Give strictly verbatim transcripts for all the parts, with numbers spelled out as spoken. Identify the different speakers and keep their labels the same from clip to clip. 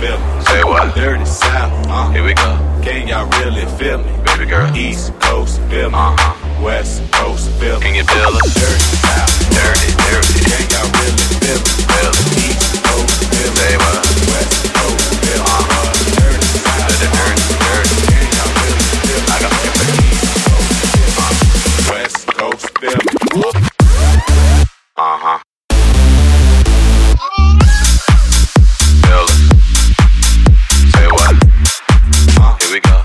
Speaker 1: feel me?
Speaker 2: Say what?
Speaker 1: Dirty South, uh.
Speaker 2: Here we go.
Speaker 1: Can y'all really feel me?
Speaker 2: Baby girl.
Speaker 1: East Coast, feel me?
Speaker 2: Uh-huh.
Speaker 1: West Coast, feel me?
Speaker 2: Can you feel us?
Speaker 1: Dirty South,
Speaker 2: Dirty, dirty.
Speaker 1: can y'all really feel me?
Speaker 2: Feel it.
Speaker 1: East Coast, feel me?
Speaker 2: Say what?
Speaker 1: West Coast, feel me?
Speaker 2: Uh-huh.
Speaker 1: Dirty South,
Speaker 2: Dirty, dirty, dirty.
Speaker 1: can y'all really feel me?
Speaker 2: I got you.
Speaker 1: East Coast, feel me? West Coast, feel me?
Speaker 2: Uh-huh. Feel us. Say what?
Speaker 1: Uh.
Speaker 2: Here we go.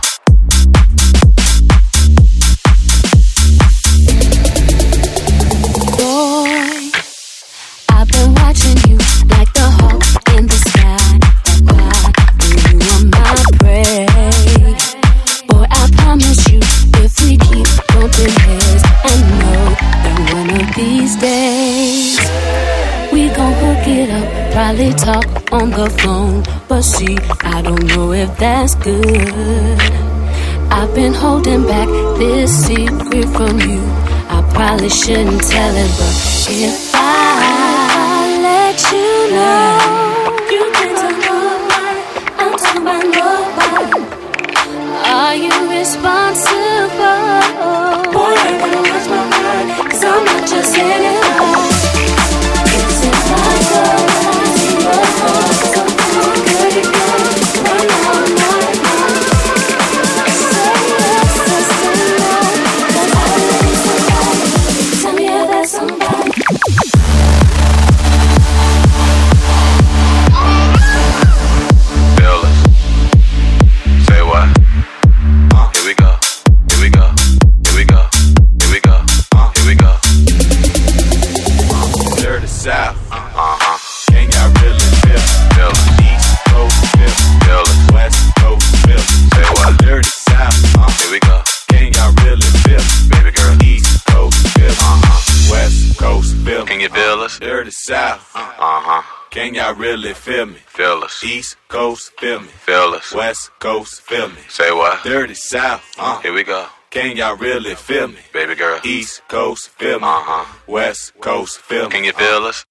Speaker 3: Boy, I've been watching you like the hawk in the sky. And you are my prey. Boy, I promise you, if we keep bumping heads, I know that one of these days we gon' hook it up. Probably talk on the phone, but see, I don't know if that's good. I've been holding back this secret from you. I probably shouldn't tell it, but if I let you know, you can tell nobody, I'm talking about nobody. Are you responsible? Boy, I gotta watch my mind, 'cause I'm not just in it all. It's in my soul, I see your soul, something good it goes, right now I'm not alone. Say yes, yes, say no, 'cause I need somebody. Tell me if that's somebody.
Speaker 2: Feel us. Say what?
Speaker 1: Uh.
Speaker 2: Here we go. Here we go. Here we go. Here we go.
Speaker 1: Uh.
Speaker 2: Here we go.
Speaker 1: Dirty South,
Speaker 2: Uh-huh.
Speaker 1: can y'all really feel me?
Speaker 2: Feel us.
Speaker 1: East Coast, feel me?
Speaker 2: Feel us.
Speaker 1: West Coast, feel me?
Speaker 2: Say what?
Speaker 1: Dirty South, uh.
Speaker 2: Here we go.
Speaker 1: Can y'all really feel me?
Speaker 2: Baby girl.
Speaker 1: East Coast, feel me?
Speaker 2: Uh-huh.
Speaker 1: West Coast, feel me?
Speaker 2: Can you feel us?
Speaker 1: Dirty South,
Speaker 2: Uh-huh.
Speaker 1: can y'all really feel me?
Speaker 2: Feel us.
Speaker 1: East Coast, feel me?
Speaker 2: Feel us.
Speaker 1: West Coast, feel me?
Speaker 2: Say what?
Speaker 1: Dirty South, uh.
Speaker 2: Here we go.
Speaker 1: Can y'all really feel me?
Speaker 2: Baby girl.
Speaker 1: East Coast, feel me?
Speaker 2: Uh-huh.
Speaker 1: West Coast, feel me?
Speaker 2: Can you feel us?